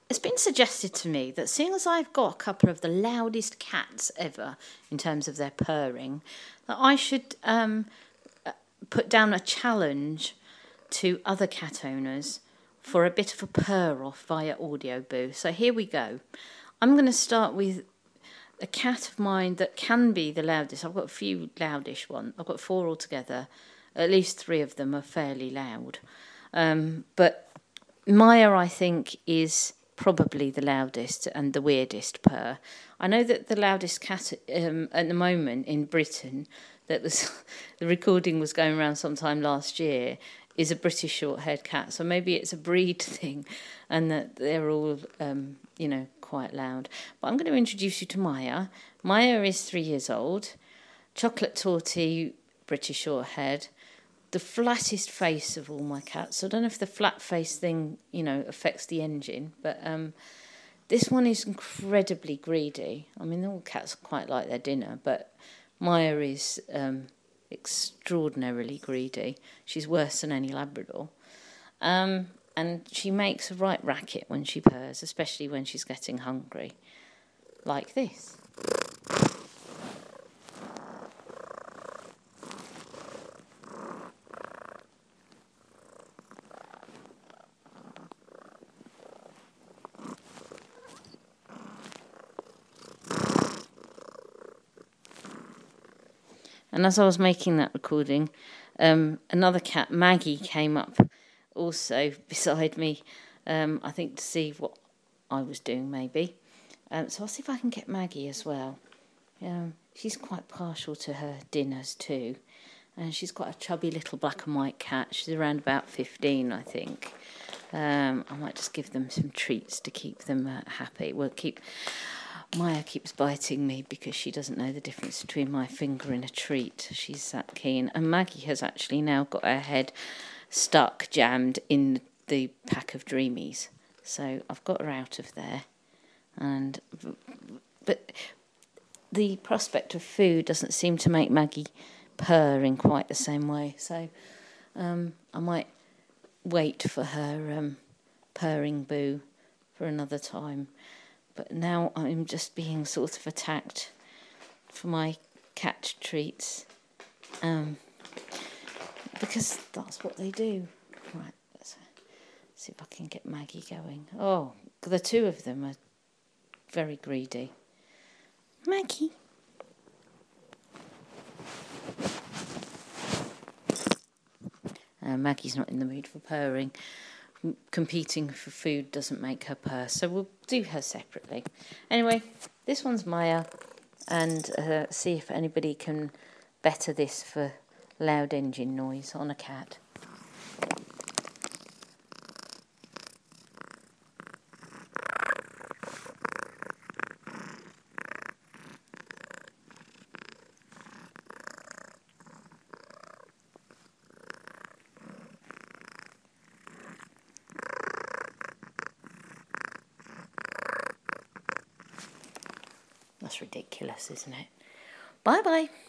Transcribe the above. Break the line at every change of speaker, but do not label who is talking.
it's been suggested to me that seeing as I've got a couple of the loudest cats ever in terms of their purring, that I should put down a challenge to other cat owners for a bit of a purr off via Audioboo. So here we go. I'm going to start with a cat of mine that can be the loudest. I've got a few loudish ones. I've got 4 altogether. At least 3 of them are fairly loud. But Maya, I think, is probably the loudest and the weirdest purr. I know that the loudest cat at the moment in Britain, that was the recording was going around sometime last year, is a British short-haired cat. So maybe it's a breed thing, and that they're all, quite loud. But I'm going to introduce you to Maya. Maya is 3 years old, chocolate torty, British short-haired, the flattest face of all my cats. I don't know if the flat face thing, affects the engine, but this one is incredibly greedy. I mean, all cats quite like their dinner, but Maya is extraordinarily greedy. She's worse than any Labrador. And she makes a right racket when she purrs, especially when she's getting hungry, like this. And as I was making that recording, another cat, Maggie, came up also beside me, I think to see what I was doing maybe. So I'll see if I can get Maggie as well. She's quite partial to her dinners too. And she's quite a chubby little black and white cat. She's around about 15, I think. I might just give them some treats to keep them happy. Maya keeps biting me because she doesn't know the difference between my finger and a treat. She's that keen. And Maggie has actually now got her head jammed in the pack of Dreamies. So I've got her out of there. But the prospect of food doesn't seem to make Maggie purr in quite the same way. So I might wait for her purring boo for another time. But now I'm just being sort of attacked for my cat treats. Because that's what they do. Right, let's see if I can get Maggie going. Oh, the 2 of them are very greedy. Maggie. Maggie's not in the mood for purring. Competing for food doesn't make her purr, so we'll do her separately. Anyway, this one's Maya, and see if anybody can better this for loud engine noise on a cat. That's ridiculous, isn't it? Bye-bye.